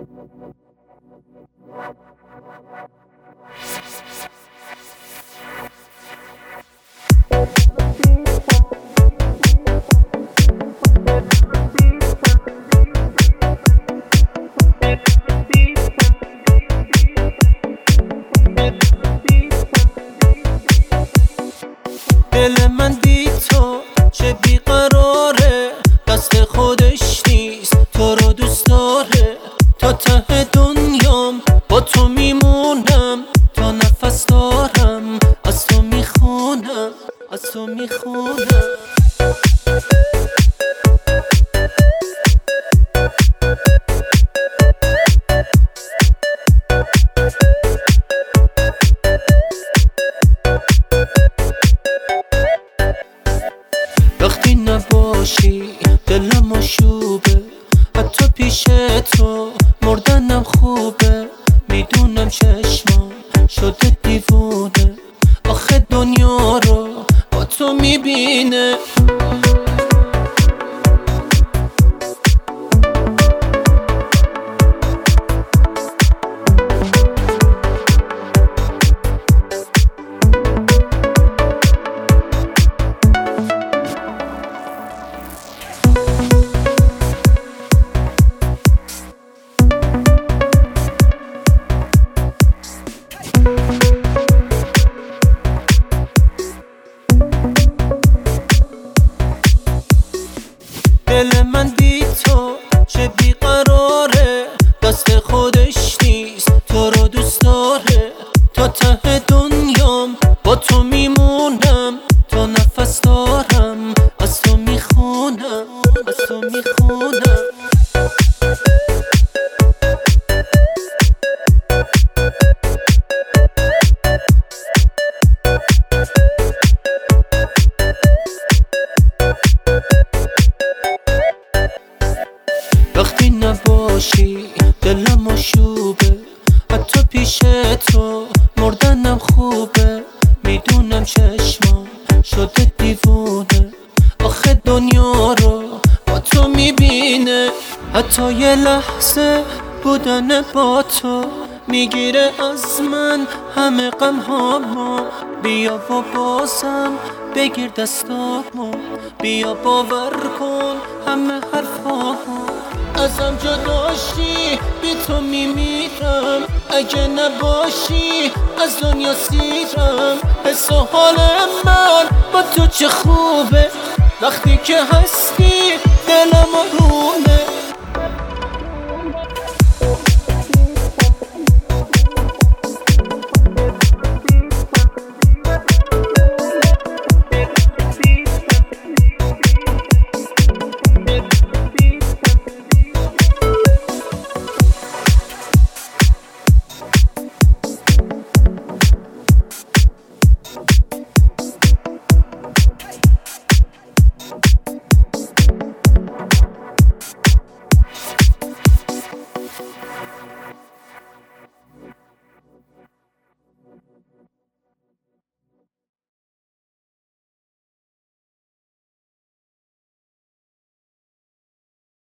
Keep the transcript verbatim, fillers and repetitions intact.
دل من بی تو چه بیقراره، دست خودش نیست تو رو دوست داره. تا ته دنیام با تو میمونم، تا نفس دارم از تو میخونم، از تو میخونم. وقتی نباشی دلم آشوبه، حتی پیش تو مردنم خوبه. میدونم چشمام شده دیوونه، آخه دنیا رو با تو میبینه. دل من بی تو چه بیقراره، دست خودش نیست تو رو دوست داره. تا ته دنیام با تو میمونم، تا نفس دارم از تو میخونم، از تو میخونم. وقتی نباشی دلم آشوبه، حتی پیش تو مردنم خوبه. میدونم چشمام شده دیوونه، آخه دنیا رو با تو میبینه. حتی یه لحظه بودن با تو میگیره از من همه غم هامو. بیا و بازم بگیر دستامو، بیا باور کن همه حرفامو. ازم جداشی بی تو میمیرم، اگه نباشی از دنیا سیرم. حس و حال من با تو چه خوبه، وقتی که هستی دلم آرومه.